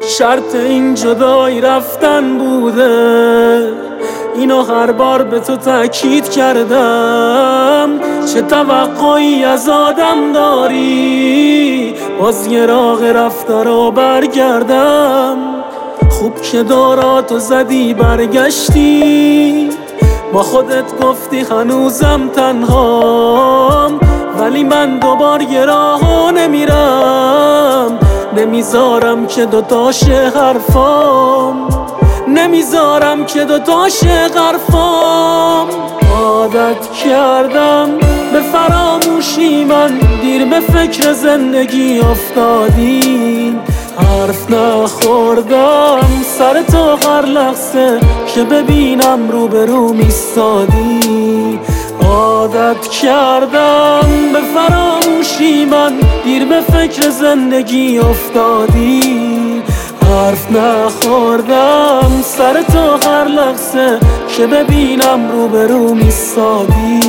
شرط این جدایی رفتن بوده، اینو هر بار به تو تأکید کردم. چه توقعی از آدم داری، باز یه راه رفته رو برگردم. خوب که دوراتو زدی برگشتی، با خودت گفتی هنوزم تنهام. ولی من دوبار یه راهو نمیرم، نمیذارم که دوتاشه حرفام، نمیذارم که دوتاشه حرفام. عادت کردم به فراموشی، من دیر به فکر زندگی افتادی. حرف نخوردم سر تو هر لحظه که ببینم روبرو ایستادی. عادت کردم به فراموشی، من دیر به فکر زندگی افتادی. حرف نخوردم سر تو هر لحظه که ببینم روبرو ایستادی.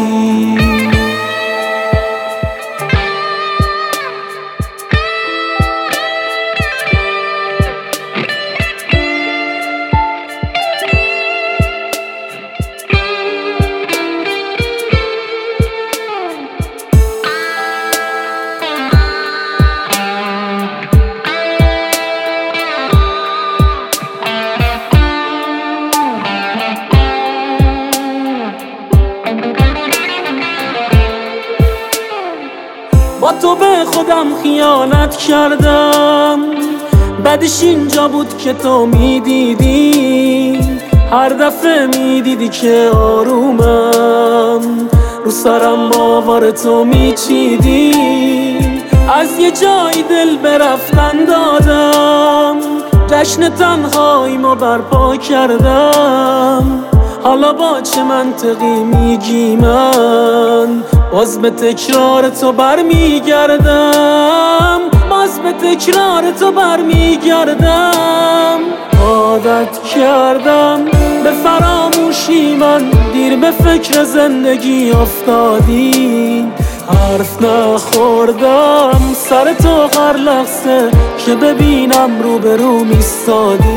با تو به خودم خیانت کردم، بعدش اینجا بود که تو میدیدی. هر دفعه میدیدی که آرومم، رو سرم باور تو میچیدی. از یه جایی دل برفتن دادم، جشن تنهاییمو برپا کردم. حالا با چه منطقی میگی من باز به تکرار تو برمیگردم، باز به تکرار تو برمیگردم. عادت کردم به فراموشی، من دیر به فکر زندگی افتادی. حرف نخوردم سر تو هر لحظه که ببینم روبرو ایستادی.